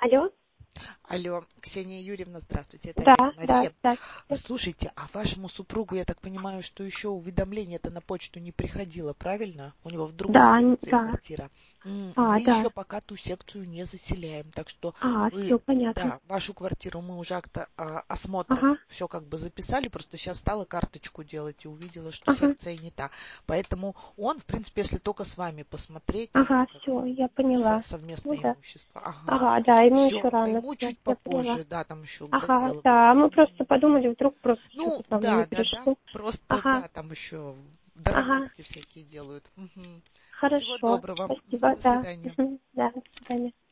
Алло? Алло, Ксения Юрьевна, здравствуйте, это Да, опять да, Мария. да. Слушайте, а вашему супругу, я так понимаю, что еще уведомление-то на почту не приходило, правильно? У него в другой Да, секции да. квартира. Мы Да. еще пока ту секцию не заселяем, так что Все вы, понятно. да, вашу квартиру мы уже акт осмотра Ага, все как бы записали, просто сейчас стала карточку делать и увидела, что ага, секция не та. Поэтому он, в принципе, если только с вами посмотреть, ага, как все, бы я поняла. Ну совместное да. имущество. Ага. Ага, да, ему еще Все, а рано, ему все, чуть я поняла. попозже, да, там еще к Ага, доделыванию. да, мы просто подумали, вдруг просто что-то Ну, там не да, да, да, пришло. просто, Ага, да, там еще ага, доработки всякие делают. Мгм. Всего хорошо, доброго. спасибо, До да. свидания. Да, до свидания.